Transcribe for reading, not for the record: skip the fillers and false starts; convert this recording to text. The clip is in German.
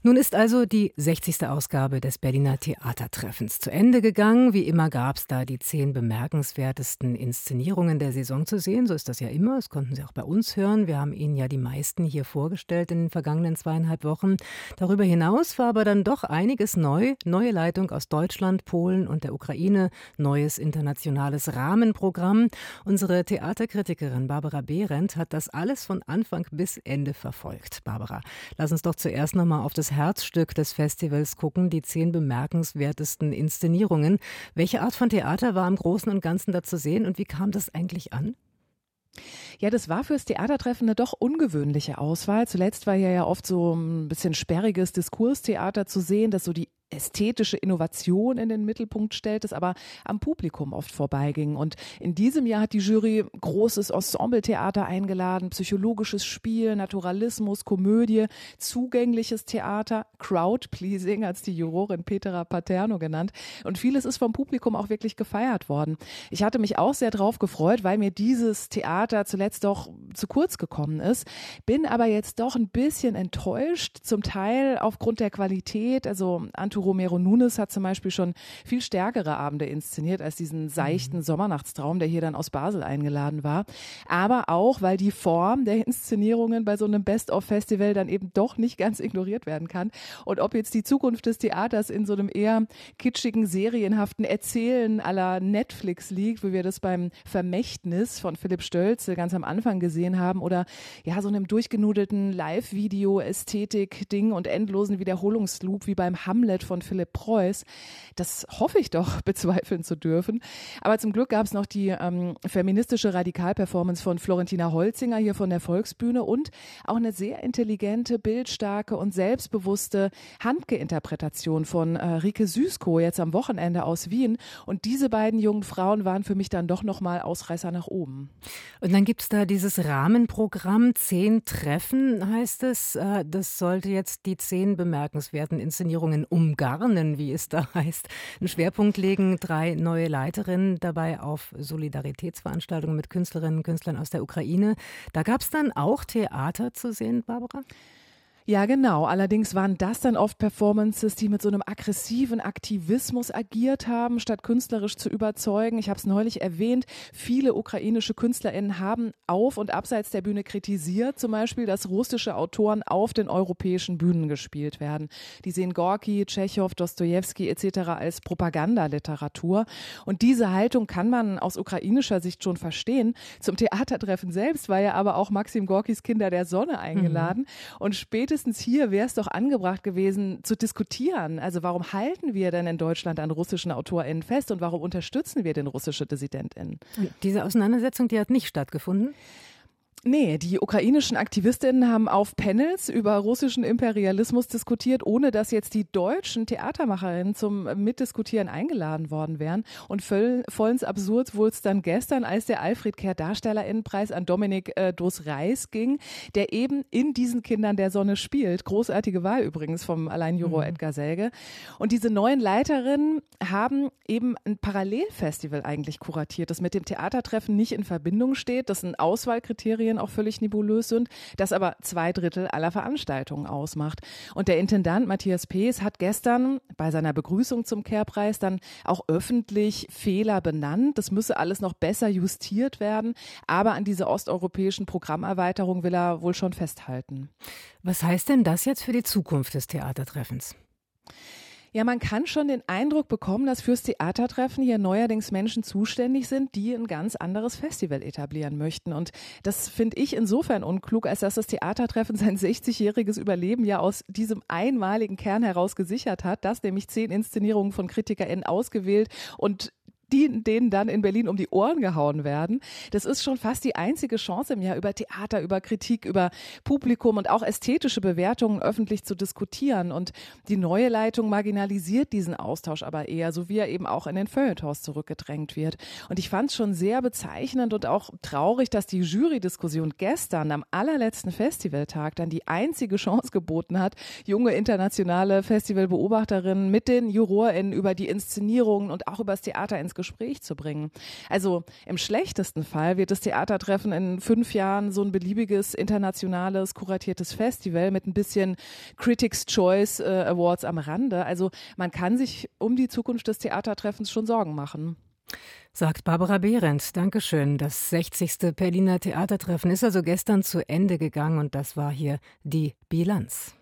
Nun ist also die 60. Ausgabe des Berliner Theatertreffens zu Ende gegangen. Wie immer gab es da die 10 bemerkenswertesten Inszenierungen der Saison zu sehen. So ist das ja immer. Das konnten Sie auch bei uns hören. Wir haben Ihnen ja die meisten hier vorgestellt in den vergangenen 2,5 Wochen. Darüber hinaus war aber dann doch einiges neu. Neue Leitung aus Deutschland, Polen und der Ukraine. Neues internationales Rahmenprogramm. Unsere Theaterkritikerin Barbara Behrendt hat das alles von Anfang bis Ende verfolgt. Barbara, lass uns doch zuerst noch mal auf das Herzstück des Festivals gucken, die 10 bemerkenswertesten Inszenierungen. Welche Art von Theater war im Großen und Ganzen da zu sehen und wie kam das eigentlich an? Ja, das war fürs Theatertreffen eine doch ungewöhnliche Auswahl. Zuletzt war ja oft so ein bisschen sperriges Diskurstheater zu sehen, das so die ästhetische Innovation in den Mittelpunkt stellt, das aber am Publikum oft vorbeiging. Und in diesem Jahr hat die Jury großes Ensembletheater eingeladen, psychologisches Spiel, Naturalismus, Komödie, zugängliches Theater, Crowd-Pleasing, hat es die Jurorin Petra Paterno genannt. Und vieles ist vom Publikum auch wirklich gefeiert worden. Ich hatte mich auch sehr drauf gefreut, weil mir dieses Theater zuletzt doch zu kurz gekommen ist. Bin aber jetzt doch ein bisschen enttäuscht, zum Teil aufgrund der Qualität. Also Arturo Romero Nunes hat zum Beispiel schon viel stärkere Abende inszeniert als diesen seichten Sommernachtstraum, der hier dann aus Basel eingeladen war. Aber auch, weil die Form der Inszenierungen bei so einem Best-of-Festival dann eben doch nicht ganz ignoriert werden kann. Und ob jetzt die Zukunft des Theaters in so einem eher kitschigen, serienhaften Erzählen à la Netflix liegt, wie wir das beim Vermächtnis von Philipp Stölzl ganz am Anfang gesehen haben, oder ja, so einem durchgenudelten Live-Video-Ästhetik-Ding und endlosen Wiederholungsloop wie beim Hamlet von Philipp Preuß. Das hoffe ich doch bezweifeln zu dürfen. Aber zum Glück gab es noch die feministische Radikalperformance von Florentina Holzinger hier von der Volksbühne und auch eine sehr intelligente, bildstarke und selbstbewusste Handke-Interpretation von Rike Süßkow jetzt am Wochenende aus Wien. Und diese beiden jungen Frauen waren für mich dann doch nochmal Ausreißer nach oben. Und dann gibt es da dieses Rahmenprogramm, 10 Treffen heißt es. Das sollte jetzt die 10 bemerkenswerten Inszenierungen umgarnen, wie es da heißt. Einen Schwerpunkt legen 3 neue Leiterinnen dabei auf Solidaritätsveranstaltungen mit Künstlerinnen und Künstlern aus der Ukraine. Da gab es dann auch Theater zu sehen, Barbara? Ja, genau. Allerdings waren das dann oft Performances, die mit so einem aggressiven Aktivismus agiert haben, statt künstlerisch zu überzeugen. Ich habe es neulich erwähnt, viele ukrainische KünstlerInnen haben auf und abseits der Bühne kritisiert, zum Beispiel, dass russische Autoren auf den europäischen Bühnen gespielt werden. Die sehen Gorki, Tschechow, Dostojewski etc. als Propagandaliteratur. Und diese Haltung kann man aus ukrainischer Sicht schon verstehen. Zum Theatertreffen selbst war ja aber auch Maxim Gorkis Kinder der Sonne eingeladen. Und spätestens hier wäre es doch angebracht gewesen, zu diskutieren. Also warum halten wir denn in Deutschland an russischen AutorInnen fest und warum unterstützen wir denn russische DissidentInnen? Diese Auseinandersetzung, die hat nicht stattgefunden? Nee, die ukrainischen AktivistInnen haben auf Panels über russischen Imperialismus diskutiert, ohne dass jetzt die deutschen Theatermacherinnen zum Mitdiskutieren eingeladen worden wären. Und vollends absurd wurde es dann gestern, als der Alfred Kerr Darstellerinnenpreis an Dominik Dos-Reis ging, der eben in diesen Kindern der Sonne spielt. Großartige Wahl übrigens vom Alleinjuror Edgar Selge. Und diese neuen Leiterinnen haben eben ein Parallelfestival eigentlich kuratiert, das mit dem Theatertreffen nicht in Verbindung steht, das ein Auswahlkriterien auch völlig nebulös sind, das aber 2/3 aller Veranstaltungen ausmacht. Und der Intendant Matthias Pees hat gestern bei seiner Begrüßung zum Kerr-Preis dann auch öffentlich Fehler benannt. Das müsse alles noch besser justiert werden, aber an diese osteuropäischen Programmerweiterung will er wohl schon festhalten. Was heißt denn das jetzt für die Zukunft des Theatertreffens? Ja, man kann schon den Eindruck bekommen, dass fürs Theatertreffen hier neuerdings Menschen zuständig sind, die ein ganz anderes Festival etablieren möchten. Und das finde ich insofern unklug, als dass das Theatertreffen sein 60-jähriges Überleben ja aus diesem einmaligen Kern heraus gesichert hat, dass nämlich 10 Inszenierungen von KritikerInnen ausgewählt und denen dann in Berlin um die Ohren gehauen werden. Das ist schon fast die einzige Chance im Jahr, über Theater, über Kritik, über Publikum und auch ästhetische Bewertungen öffentlich zu diskutieren. Und die neue Leitung marginalisiert diesen Austausch aber eher, so wie er eben auch in den Feuilletons zurückgedrängt wird. Und ich fand es schon sehr bezeichnend und auch traurig, dass die Jurydiskussion gestern am allerletzten Festivaltag dann die einzige Chance geboten hat, junge internationale Festivalbeobachterinnen mit den JurorInnen über die Inszenierungen und auch über das Theater ins Gespräch zu bringen. Also im schlechtesten Fall wird das Theatertreffen in 5 Jahren so ein beliebiges, internationales, kuratiertes Festival mit ein bisschen Critics' Choice Awards am Rande. Also man kann sich um die Zukunft des Theatertreffens schon Sorgen machen. Sagt Barbara Behrendt. Dankeschön. Das 60. Berliner Theatertreffen ist also gestern zu Ende gegangen und das war hier die Bilanz.